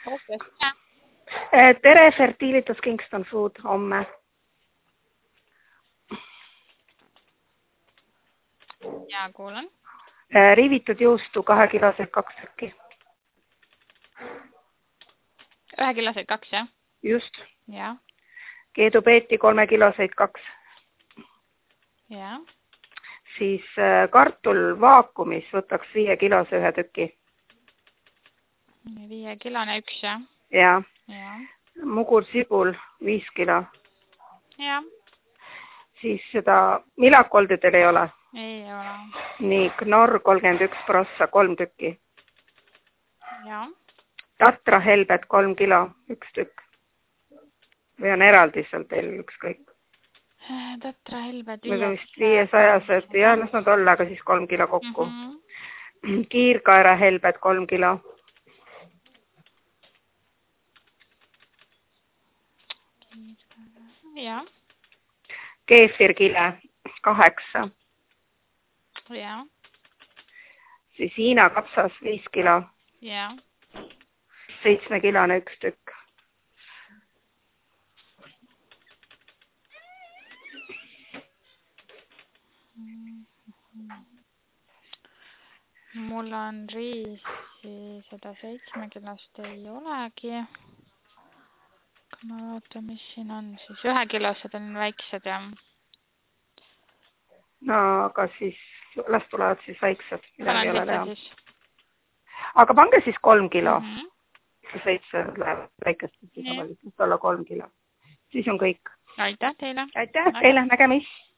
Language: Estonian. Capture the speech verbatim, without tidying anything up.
Focus. Tere, Fertilitas Kingston Food homme. Ja, kuulan. Riivitud juustu kahe kiloseid kaks tükki. Ühe kiloseid kaks, jah? Just. Ja. Keedupeeti kolme kiloseid kaks. Ja. Siis kartul vaakumis võtaks viie kilose ühe tüki. Viie kilone üks, jah? Ja. Ja. Mugur sibul viis kilo. Ja. Siis seda milakoldidel ei ole? Ei ole. Nii, Knorr kolmkümmend üks prossa, kolm tükki. Ja. Tatra helbed kolm kilo, üks tükk. Või on eraldi seal teil ükskõik? Tatra helbed Need on vist viiesajased, jah, las nad olla, aga siis kolm kilo kokku. Mm -hmm. Kiirkaera helbed kolm kilo. Ja. Keefirkile kaheksa. Ja. Siis Hiina kapsas viis kilo. Ja. Seitsme kilone üks tükk. Mul on riisi seda seitsmekilost ei olegi. Kui ma vaatan, mis siin on, siis ühe kilosed on väiksed ja... No, aga siis las tulevad siis väiksed. Panen seitse siis. Aga pange siis kolm kilo. Mm -hmm. Seitse läheb väikest, siis olla kolm kilo. Siis on kõik. Aitäh teile. Aitäh teile, nägemist.